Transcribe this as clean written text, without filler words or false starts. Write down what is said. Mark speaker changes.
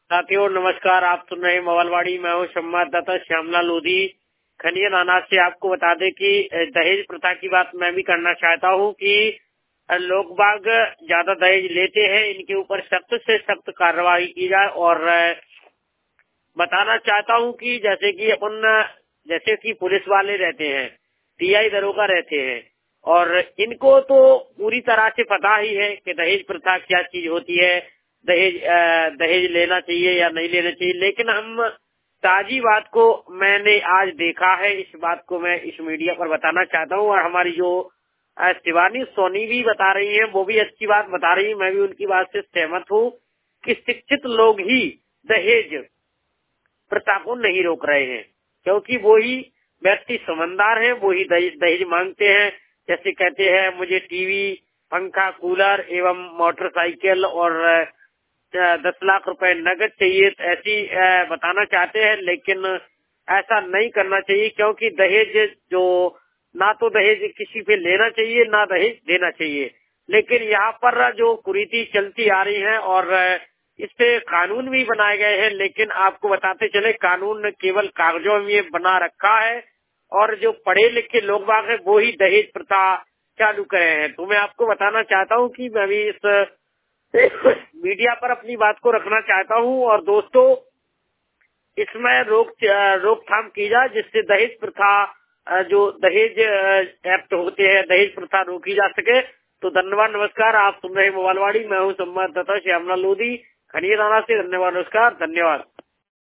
Speaker 1: साथियों नमस्कार। आप सुन रहे हैं मोबाइलवाड़ी। मैं हूँ संवाददाता श्यामला लोधी खनिया नाना से। आपको बता दें कि दहेज प्रथा की बात मैं भी करना चाहता हूँ कि लोग बाग ज्यादा दहेज लेते हैं, इनके ऊपर सख्त से सख्त कार्रवाई की जाए। और बताना चाहता हूँ कि जैसे कि पुलिस वाले रहते हैं, टीआई दरोगा रहते हैं, और इनको तो पूरी तरह से पता ही है कि दहेज प्रथा क्या चीज होती है, दहेज लेना चाहिए या नहीं लेना चाहिए। लेकिन हम ताजी बात को मैंने आज देखा है, इस बात को मैं इस मीडिया पर बताना चाहता हूँ। और हमारी जो शिवानी सोनी भी बता रही है, वो भी अच्छी बात बता रही है, मैं भी उनकी बात से सहमत हूँ कि शिक्षित लोग ही दहेज प्रथा को नहीं रोक रहे हैं, क्योंकि वो ही व्यक्ति समझदार है, वो ही दहेज मांगते हैं। जैसे कहते हैं मुझे टीवी, पंखा, कूलर एवं मोटरसाइकिल और 10 लाख रुपए नगद चाहिए, ऐसी बताना चाहते हैं। लेकिन ऐसा नहीं करना चाहिए, क्योंकि दहेज जो ना तो दहेज किसी पे लेना चाहिए ना दहेज देना चाहिए। लेकिन यहाँ पर जो कुरीति चलती आ रही है और इस पे कानून भी बनाए गए हैं, लेकिन आपको बताते चले कानून केवल कागजों में बना रखा है, और जो पढ़े लिखे लोग बाग हैं वो ही दहेज प्रथा चालू करे हैं। तो मैं आपको बताना चाहता हूँ कि मैं भी इस मीडिया पर अपनी बात को रखना चाहता हूँ। और दोस्तों, इसमें रोकथाम की जाए, जिससे दहेज प्रथा जो दहेज एक्ट होते हैं, दहेज प्रथा रोकी जा सके। तो धन्यवाद, नमस्कार। आप सुन रहे मोबाइलवाड़ी। मैं हूँ संवाददाता श्यामला लोधी खनिया नाना से। धन्यवाद, नमस्कार, धन्यवाद।